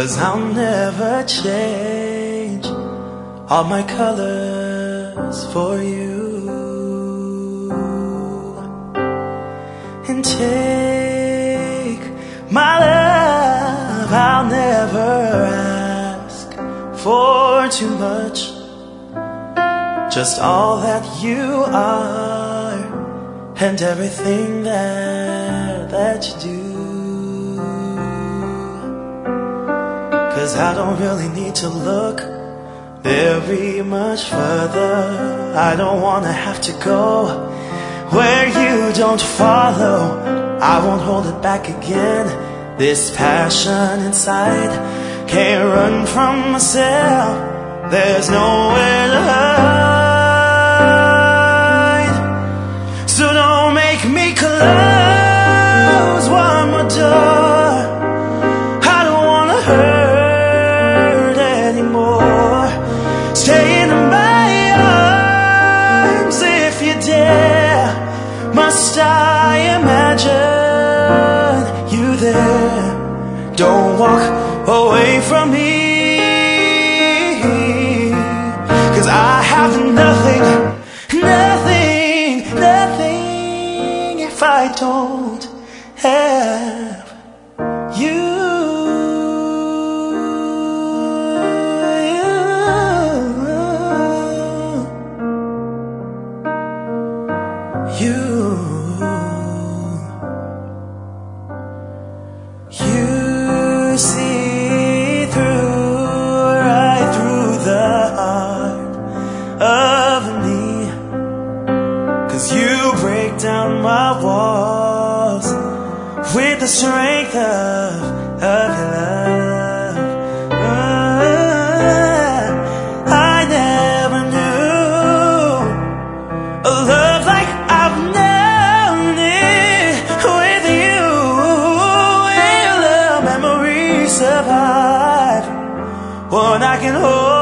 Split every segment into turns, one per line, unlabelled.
'Cause I'll never change all my colors for you. And take my love, I'll never ask for too much. Just all that you are and everything that you do. 'Cause I don't really need to look very much further. I don't wanna have to go where you don't follow. I won't hold it back again. This passion inside can't run from myself. There's nowhere to hide. So don't make me close one more door. I don't wanna hurt anymore. Stay in my arms if you dare. Must I imagine you there? Don't walk away from me, 'cause I have nothing, nothing, nothing if I don't have you. You see through, right through the heart of me. 'Cause you break down my walls with the strength of your love. I never knew a love like I've known it with you. Will the memories survive what I can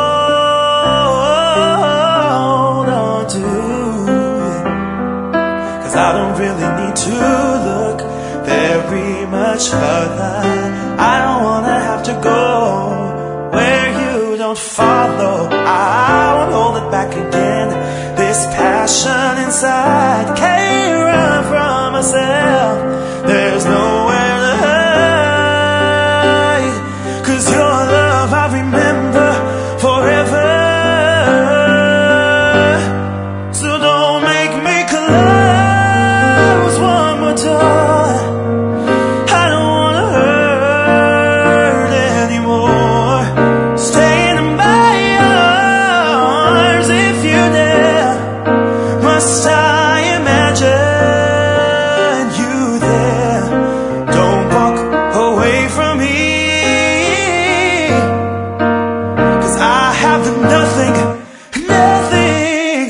hold on to? 'Cause I don't really need to look very much further. I don't wanna have to go where you don't follow. I won't hold it back again. This passion inside can't run from myself. There's nowhere to hide. 'Cause your love I remember forever. So don't make me close one more door. I don't wanna hurt anymore. Stay in my arms if you dare. Must I imagine you there? Don't walk away from me, 'cause I have nothing, nothing,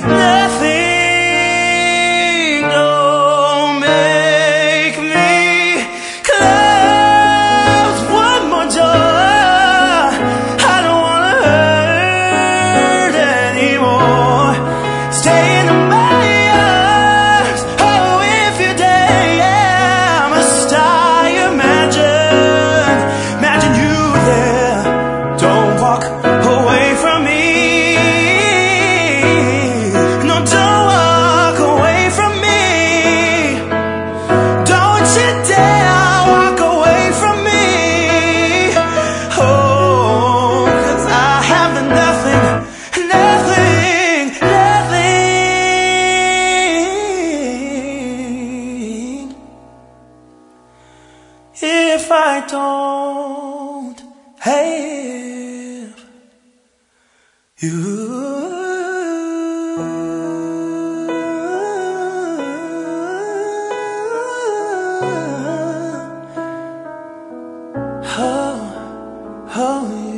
nothing. Don't make me close one more door. I don't wanna hurt anymore. Stay in my arms, oh if you dare. Yeah, must I imagine you there? Don't walk away from me. No, don't walk away from me. Don't you dare walk away from me. Oh, 'cause I have nothing, nothing, nothing if I don't have you. Oh, oh,